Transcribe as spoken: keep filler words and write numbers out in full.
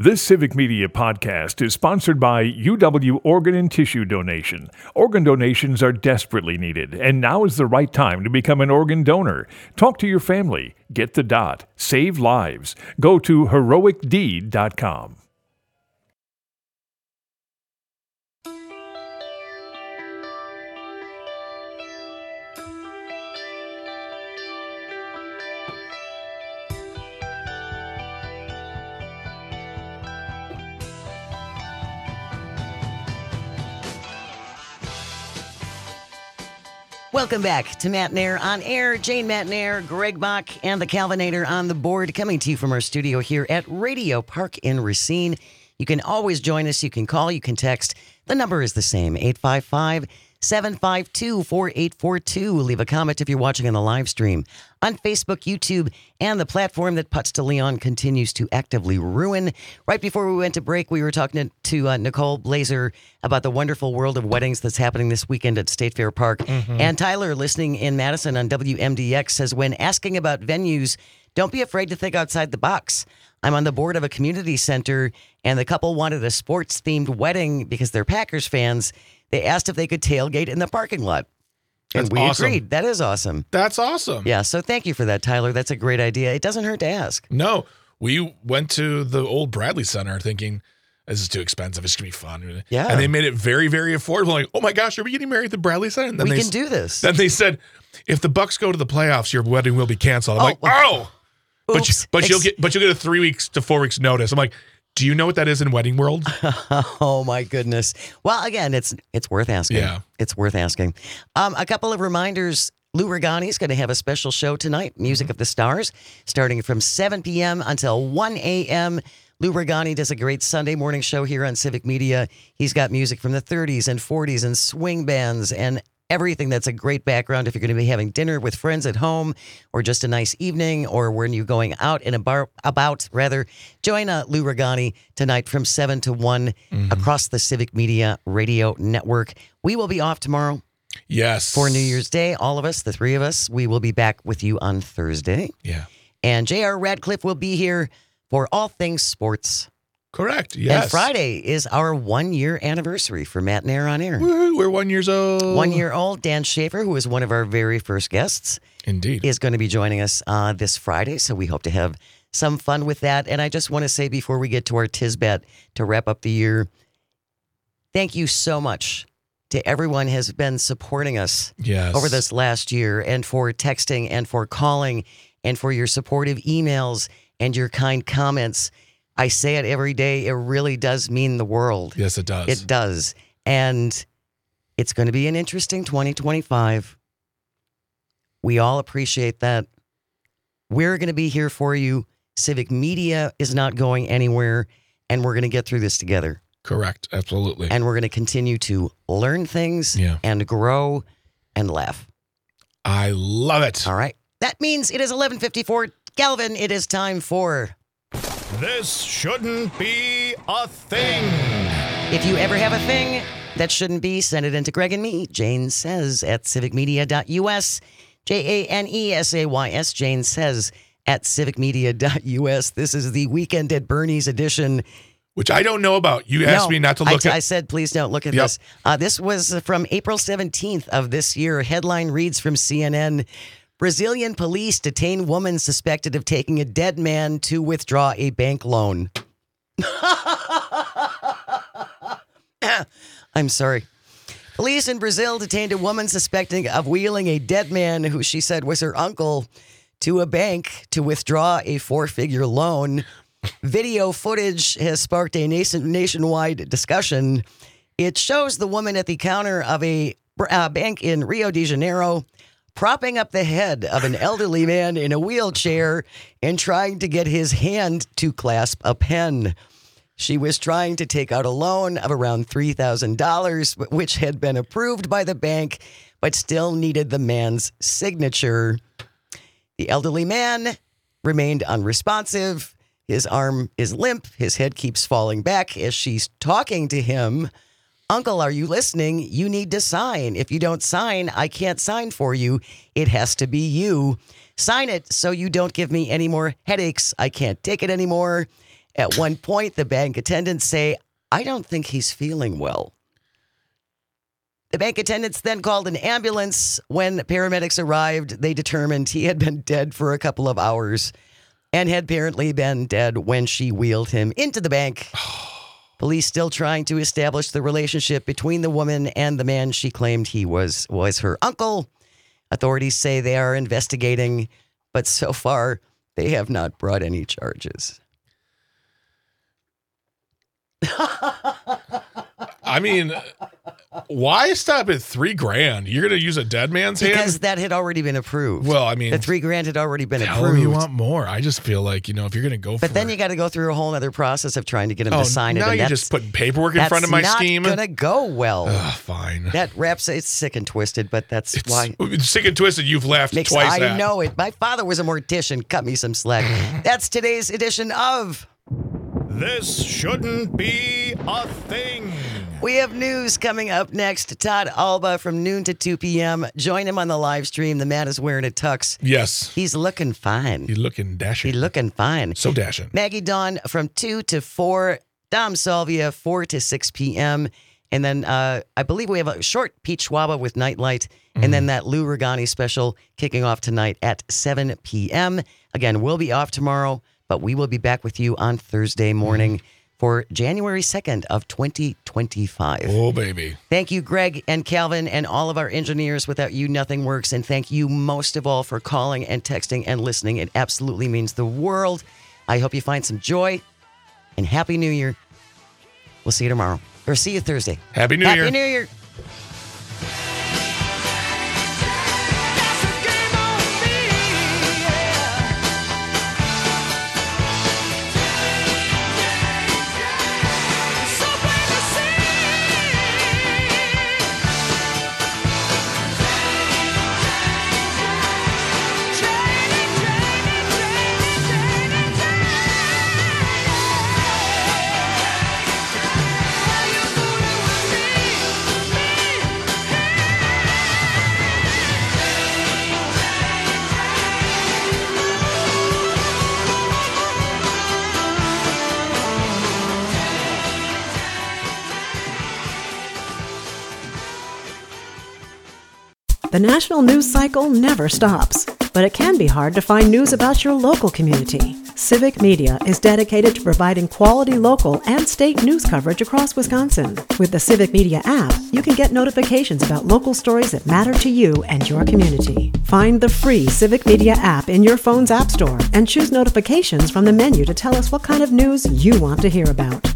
This Civic Media podcast is sponsored by U W Organ and Tissue Donation. Organ donations are desperately needed, and now is the right time to become an organ donor. Talk to your family. Get the dot. Save lives. Go to heroic deed dot com. Welcome back to Matt Nair on air. Jane Matt Nair, Greg Bach, and the Calvinator on the board, coming to you from our studio here at Radio Park in Racine. You can always join us. You can call. You can text. The number is the same, eight five five, seven five two, four eight four two. Leave a comment if you're watching on the live stream on Facebook, YouTube, and the platform that Putz de Leon continues to actively ruin. Right before we went to break, we were talking to uh, Nicole Blazer about the wonderful world of weddings that's happening this weekend at State Fair Park. Mm-hmm. And Tyler, listening in Madison on W M D X, says, when asking about venues, don't be afraid to think outside the box. I'm on the board of a community center, and the couple wanted a sports-themed wedding because they're Packers fans. They asked if they could tailgate in the parking lot. And That's we awesome. agreed. That is awesome. That's awesome. Yeah, so thank you for that, Tyler. That's a great idea. It doesn't hurt to ask. No, we went to the old Bradley Center thinking, this is too expensive. It's going to be fun. Yeah. And they made it very, very affordable. Like, oh my gosh, are we getting married at the Bradley Center? And then We they, can do this. Then they said, if the Bucks go to the playoffs, your wedding will be canceled. I'm Oh, like, oh, but, you, Oops. but you'll Ex- get, but you'll get a three weeks to four weeks notice. I'm like, do you know what that is in wedding world? Oh, my goodness. Well, again, it's it's worth asking. Yeah. It's worth asking. Um, a couple of reminders. Lou Regani is going to have a special show tonight, Music Mm-hmm. of the Stars, starting from seven p.m. until one a.m. Lou Regani does a great Sunday morning show here on Civic Media. He's got music from the thirties and forties and swing bands and everything that's a great background if you're going to be having dinner with friends at home or just a nice evening or when you're going out and about, about rather. Join uh, Lou Regani tonight from seven to one Mm-hmm. across the Civic Media Radio Network. We will be off tomorrow Yes. for New Year's Day. All of us, the three of us, we will be back with you on Thursday. Yeah. And J R. Radcliffe will be here for all things sports. Correct. Yes. And Friday is our one-year anniversary for Matt Nair on Air. Woo, we're one years old. One year old. Dan Schaefer, who was one of our very first guests, Indeed. is going to be joining us uh, this Friday. So we hope to have some fun with that. And I just want to say before we get to our Tisbat to wrap up the year, thank you so much to everyone who has been supporting us Yes. over this last year and for texting and for calling and for your supportive emails and your kind comments. I say it every day. It really does mean the world. Yes, it does. It does. And it's going to be an interesting twenty twenty-five. We all appreciate that. We're going to be here for you. Civic Media is not going anywhere, and we're going to get through this together. Correct. Absolutely. And we're going to continue to learn things Yeah. and grow and laugh. I love it. All right. That means it is eleven fifty-four. Galvin, it is time for... This shouldn't be a thing. If you ever have a thing that shouldn't be, send it in to Greg and me. Jane Says at civic media dot u s. J A N E S A Y S. Jane Says at civic media dot u s. This is the Weekend at Bernie's edition. Which I don't know about. You asked No, me not to I, look at. I said, please don't look at Yep. this. Uh, this was from April seventeenth of this year. Headline reads from C N N. Brazilian police detain woman suspected of taking a dead man to withdraw a bank loan. I'm sorry. Police in Brazil detained a woman suspecting of wheeling a dead man who she said was her uncle to a bank to withdraw a four-figure loan. Video footage has sparked a nation- nationwide discussion. It shows the woman at the counter of a uh, bank in Rio de Janeiro propping up the head of an elderly man in a wheelchair and trying to get his hand to clasp a pen. She was trying to take out a loan of around three thousand dollars, which had been approved by the bank, but still needed the man's signature. The elderly man remained unresponsive. His arm is limp. His head keeps falling back as she's talking to him. Uncle, are you listening? You need to sign. If you don't sign, I can't sign for you. It has to be you. Sign it so you don't give me any more headaches. I can't take it anymore. At one point, the bank attendants say, "I don't think he's feeling well." The bank attendants then called an ambulance. When paramedics arrived, they determined he had been dead for a couple of hours and had apparently been dead when she wheeled him into the bank. Police still trying to establish the relationship between the woman and the man she claimed he was was her uncle. Authorities say they are investigating, but so far they have not brought any charges. I mean, why stop at three grand? You're going to use a dead man's hand? Because that had already been approved. Well, I mean, the three grand had already been tell approved. him you want more. I just feel like, you know, if you're going to go for But then it. you got to go through a whole other process of trying to get him oh, to sign it. now and you're that's, just putting paperwork in front of my that's scheme. not going to go well. Ugh, fine. That wraps, it's sick and twisted, but that's It's, why. it's sick and twisted. You've laughed Makes, twice. I at. know it. My father was a mortician. Cut me some slack. That's today's edition of This shouldn't be a thing. We Have News coming up next. Todd Alba from noon to two p.m. Join him on the live stream. The man is wearing a tux. Yes. He's looking fine. He's looking dashing. He's looking fine. So dashing. Maggie Dawn from two to four. Dom Salvia, four to six p.m. And then uh, I believe we have a short Pete Schwaba with Nightlight. Mm. And then that Lou Regani special kicking off tonight at seven p.m. Again, we'll be off tomorrow, but we will be back with you on Thursday morning. Mm. For January second of twenty twenty-five. Oh, baby. Thank you, Greg and Calvin and all of our engineers. Without you, nothing works. And thank you most of all for calling and texting and listening. It absolutely means the world. I hope you find some joy and Happy New Year. We'll see you tomorrow. Or see you Thursday. Happy New Happy Year. Happy New Year. The national news cycle never stops, but it can be hard to find news about your local community. Civic Media is dedicated to providing quality local and state news coverage across Wisconsin. With the Civic Media app, you can get notifications about local stories that matter to you and your community. Find the free Civic Media app in your phone's app store and choose notifications from the menu to tell us what kind of news you want to hear about.